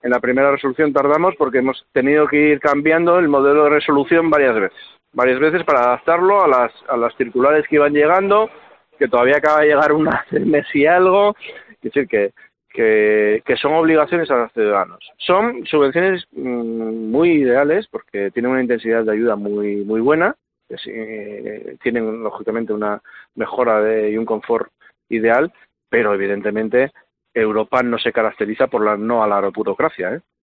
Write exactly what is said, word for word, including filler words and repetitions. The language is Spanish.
En la primera resolución tardamos porque hemos tenido que ir cambiando el modelo de resolución varias veces, varias veces para adaptarlo a las, a las circulares que iban llegando, que todavía acaba de llegar una del mes y algo, es decir, que, que, que son obligaciones a los ciudadanos. Son subvenciones mmm, muy ideales porque tienen una intensidad de ayuda muy, muy buena, que sí, eh, tienen lógicamente una mejora de, y un confort ideal, pero evidentemente Europa no se caracteriza por la no a la burocracia, ¿eh?